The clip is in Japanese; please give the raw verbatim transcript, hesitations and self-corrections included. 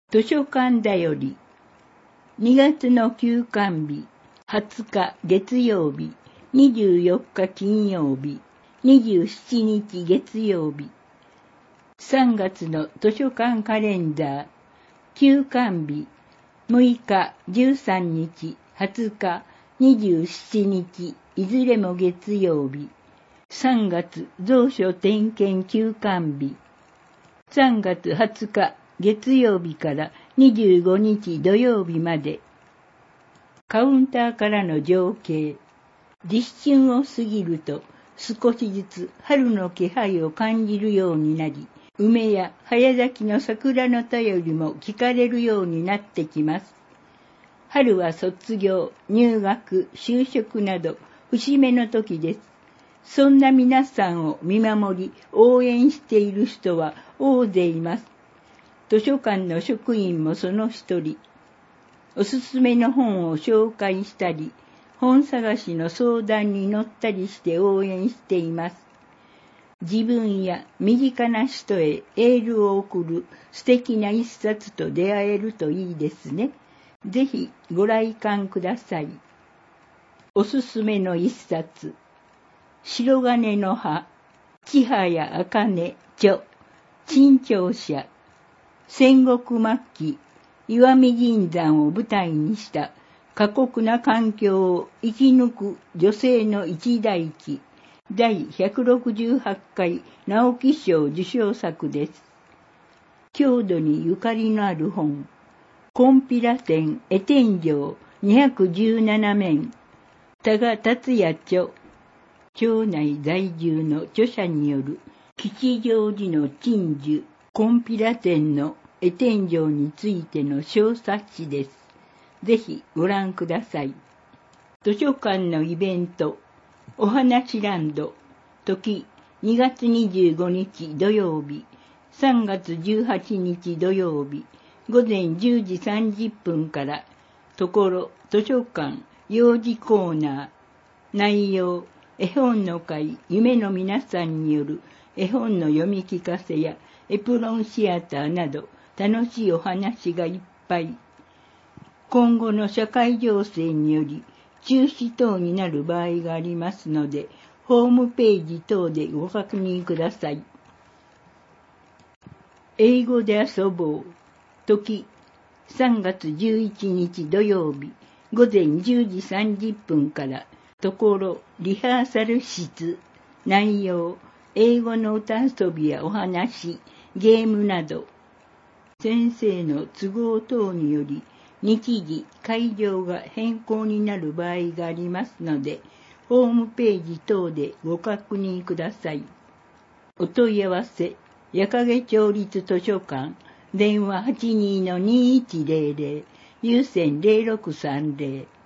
図書館だよりにがつの休館日はつか月曜日、にじゅうよっか金曜日、にじゅうしちにち月曜日。さんがつの図書館カレンダー休館日むいか、じゅうさんにち、はつか、にじゅうしちにちいずれも月曜日。さんがつ蔵書点検休館日さんがつはつか月曜日からにじゅうごにち土曜日まで。カウンターからの情景。立春を過ぎると少しずつ春の気配を感じるようになり、梅や早咲きの桜の便りも聞かれるようになってきます。春は卒業、入学、就職など節目の時です。そんな皆さんを見守り、応援している人は大勢います。図書館の職員もその一人。おすすめの本を紹介したり、本探しの相談に乗ったりして応援しています。自分や身近な人へエールを送る素敵な一冊と出会えるといいですね。ぜひご来館ください。おすすめの一冊。白金の葉、千早茜著、陳長者。戦国末期、石見銀山を舞台にした過酷な環境を生き抜く女性の一代記、だいひゃくろくじゅうはちかい直木賞受賞作です。郷土にゆかりのある本、金毘羅天絵天井にひゃくじゅうななめん、多賀達也著、町内在住の著者による吉祥寺の鎮守、金毘羅天の絵天井についての小冊子です。ぜひご覧ください。図書館のイベント、おはなしランド、時にがつにじゅうごにち土曜日、さんがつじゅうはちにち土曜日、ごぜんじゅうじさんじゅっぷんから、ところ図書館幼児コーナー、内容、絵本の会夢の皆さんによる絵本の読み聞かせやエプロンシアターなど楽しいお話がいっぱい。今後の社会情勢により中止等になる場合がありますので、ホームページ等でご確認ください。英語で遊ぼう。時、さんがつじゅういちにち土曜日、ごぜんじゅうじさんじゅっぷんから、ところリハーサル室、内容、英語の歌遊びやお話、ゲームなど、先生の都合等により、日時、会場が変更になる場合がありますので、ホームページ等でご確認ください。お問い合わせ、矢掛町立図書館、電話 はちにーのにいちぜろぜろ、有線ゼロろくさんぜろ。